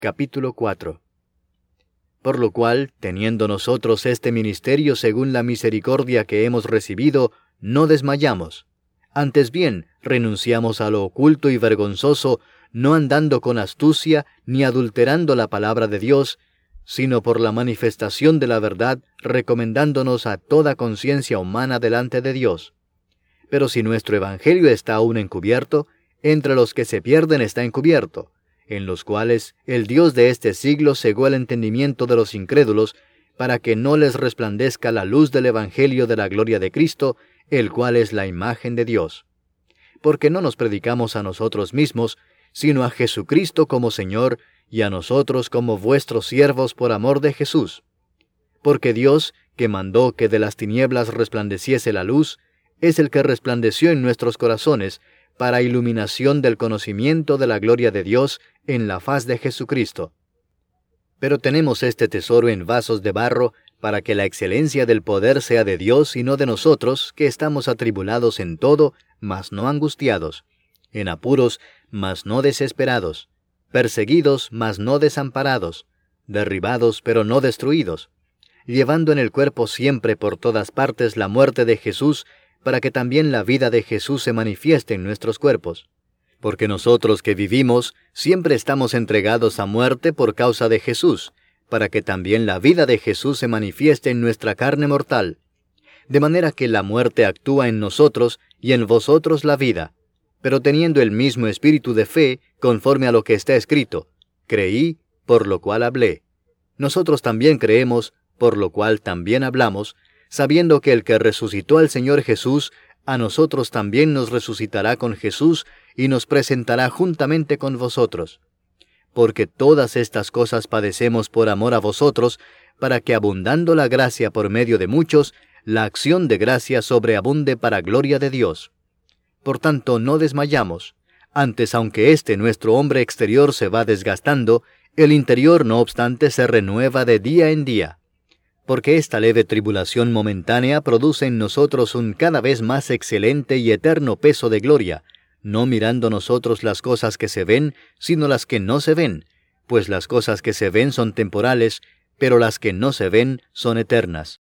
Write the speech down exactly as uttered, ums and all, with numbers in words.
Capítulo cuatro. Por lo cual, teniendo nosotros este ministerio según la misericordia que hemos recibido, no desmayamos. Antes bien, renunciamos a lo oculto y vergonzoso, no andando con astucia, ni adulterando la palabra de Dios, sino por la manifestación de la verdad, recomendándonos a toda conciencia humana delante de Dios. Pero si nuestro evangelio está aún encubierto, entre los que se pierden está encubierto, en los cuales el Dios de este siglo cegó el entendimiento de los incrédulos, para que no les resplandezca la luz del evangelio de la gloria de Cristo, el cual es la imagen de Dios. Porque no nos predicamos a nosotros mismos, sino a Jesucristo como Señor, y a nosotros como vuestros siervos por amor de Jesús. Porque Dios, que mandó que de las tinieblas resplandeciese la luz, es el que resplandeció en nuestros corazones, para iluminación del conocimiento de la gloria de Dios en la faz de Jesucristo. Pero tenemos este tesoro en vasos de barro, para que la excelencia del poder sea de Dios y no de nosotros, que estamos atribulados en todo, mas no angustiados, en apuros, mas no desesperados, perseguidos, mas no desamparados, derribados, pero no destruidos, llevando en el cuerpo siempre por todas partes la muerte de Jesús, para que también la vida de Jesús se manifieste en nuestros cuerpos. Porque nosotros que vivimos, siempre estamos entregados a muerte por causa de Jesús, para que también la vida de Jesús se manifieste en nuestra carne mortal. De manera que la muerte actúa en nosotros y en vosotros la vida. Pero teniendo el mismo espíritu de fe, conforme a lo que está escrito, creí, por lo cual hablé. Nosotros también creemos, por lo cual también hablamos, sabiendo que el que resucitó al Señor Jesús, a nosotros también nos resucitará con Jesús y nos presentará juntamente con vosotros. Porque todas estas cosas padecemos por amor a vosotros, para que abundando la gracia por medio de muchos, la acción de gracia sobreabunde para gloria de Dios. Por tanto, no desmayamos. Antes, aunque este nuestro hombre exterior se va desgastando, el interior no obstante se renueva de día en día. Porque esta leve tribulación momentánea produce en nosotros un cada vez más excelente y eterno peso de gloria, no mirando nosotros las cosas que se ven, sino las que no se ven, pues las cosas que se ven son temporales, pero las que no se ven son eternas.